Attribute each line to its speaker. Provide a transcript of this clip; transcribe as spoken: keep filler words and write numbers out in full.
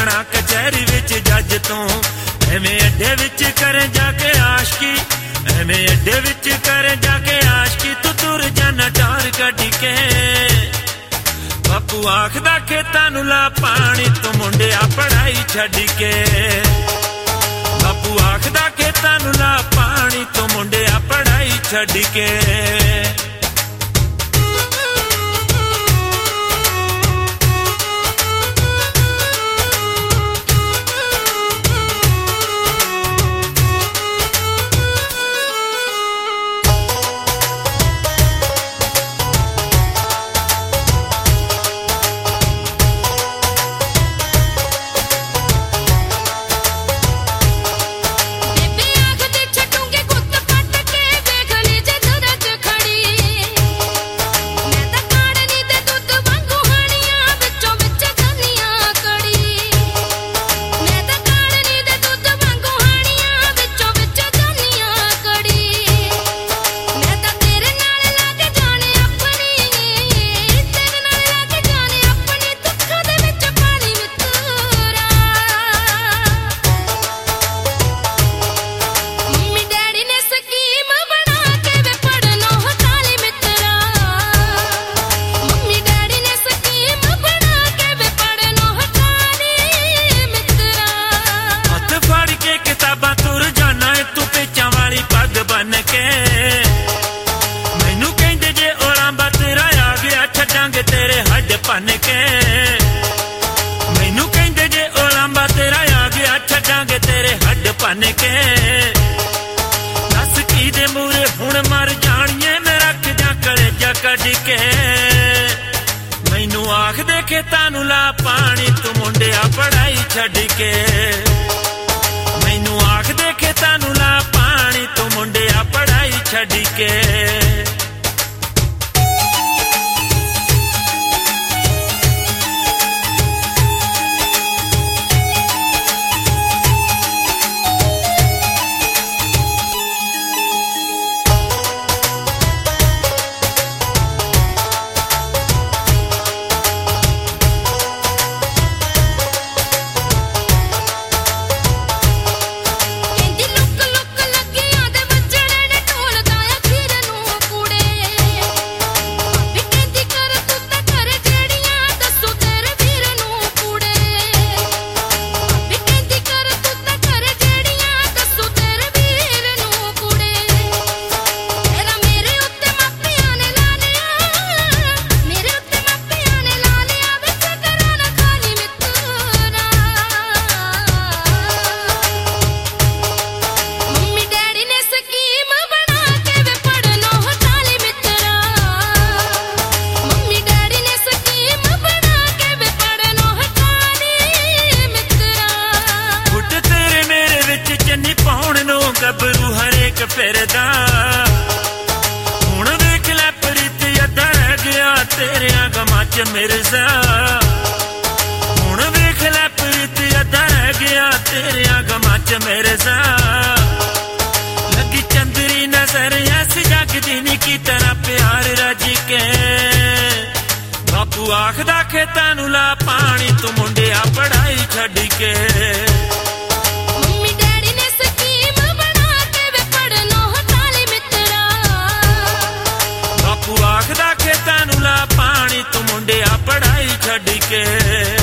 Speaker 1: जाना कचहरी विच जज तू एवें अड्डे विच करे जाके आशकी एवें अड्डे विच करे जाके आशकी तू तुर जाना टार कढ के बापू आखदा खेतां नूं ला पानी तू मुंडिया पढ़ाई छड्ड के बापू आखदा खेतां नूं ला पानी तू मुंडिया पढ़ाई छड्ड के ਭੰਨ ਕੇ ਮੈਨੂੰ ਕਹਿੰਦੇ ਜੇ ਉਹ ਲਾਂਬਾ ਤੇਰਾ ਆ ਗਿਆ ਛੱਡਾਂਗੇ ਤੇਰੇ ਹੱਡ ਭੰਨ ਕੇ ਦੱਸ ਕੀ ਦੇ ਮੂਰੇ ਹੁਣ ਮਰ ਜਾਣੀਏ ਮੈਂ ਰੱਖ ਜਾ ਕਲੇਜਾ ਕੱਢ ਕੇ ਮੈਨੂੰ ਆਖਦੇ ਖੇਤਾਂ ਨੂੰ ਲਾ ਪਾਣੀ ਤੂੰ ਮੁੰਡਿਆ ਪੜਾਈ ਛੱਡ ਕੇ ਮੈਨੂੰ ਆਖਦੇ ਖੇਤਾਂ ਨੂੰ ਲਾ ਪਾਣੀ ਤੂੰ ਮੁੰਡਿਆ ਪੜਾਈ ਛੱਡ ਕੇ ਗੱਭਰੂ ਹਰੇਕ ਫਿਰਦਾ ਹੁਣ ਵੇਖ ਲੈ ਪ੍ਰੀਤ ਅੱਧਾ ਰਹਿ ਗਿਆ ਤੇਰਿਆਂ ਗਮਾਂ ਚ ਮਿਰਜ਼ਾ ਹੁਣ ਵੇਖ ਲੈ ਪ੍ਰੀਤ ਅੱਧਾ ਰਹਿ ਗਿਆ ਤੇਰਿਆਂ ਗਮਾਂ ਚ ਮਿਰਜ਼ਾ ਲੱਗੀ ਚੰਦਰੀ ਨਜ਼ਰ ਐਸ ਜਗਦੀ ਨੀ ਕੀ ਤਰ੍ਹਾਂ ਪਿਆਰ ਰੱਜ ਕੇ ਬਾਪੂ ਆਖਦਾ ਖੇਤਾਂ ਨੂੰ ਲਾ ਪਾਣੀ ਤੂੰ ਮੁੰਡਿਆ ਪੜਾਈ ਛੱਡ ਕੇ ਆਖਦਾ ਖੇਤਾਂ ਨੂੰ ਲਾ ਪਾਣੀ ਤੂੰ ਮੁੰਡਿਆ ਪੜਾਈ ਛੱਡ ਕੇ